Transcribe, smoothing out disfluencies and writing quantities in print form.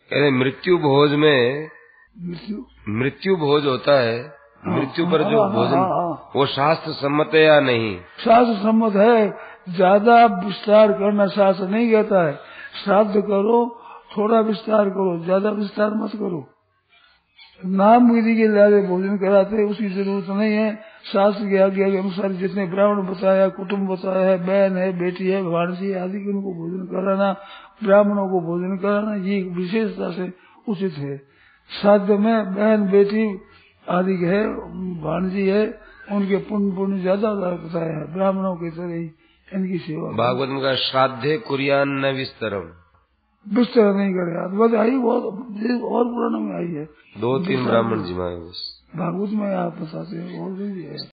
कहते मृत्यु भोज में मृत्यु भोज होता है, मृत्यु पर जो भोजन वो शास्त्र सम्मत है या नहीं? शास्त्र सम्मत है। ज्यादा विस्तार करना शास्त्र नहीं कहता है। श्राद्ध करो, थोड़ा विस्तार करो, ज्यादा विस्तार मत करो। नाम विधि के लाले भोजन कराते उसकी जरूरत नहीं है। शास्त्र के आज्ञा के अनुसार जितने ब्राह्मण बताया, कुटुंब बताया है, बहन है, बेटी है, भाणसी आदि के उनको भोजन कराना, ब्राह्मणों को भोजन कराना, ये विशेषता से उचित है। श्राद्ध में बहन, बेटी आदि है, भाणजी है, उनके पुण्य ज्यादा बताया है। ब्राह्मणों की तरह ही इनकी सेवा। भागवत में श्राद्धे कुरियान न विस्तरम, विस्तार नहीं करेगा। बस आई बहुत और पुराणों में आई है। 2-3 ब्राह्मण जी में भागवत में आप बताते हैं और भी है।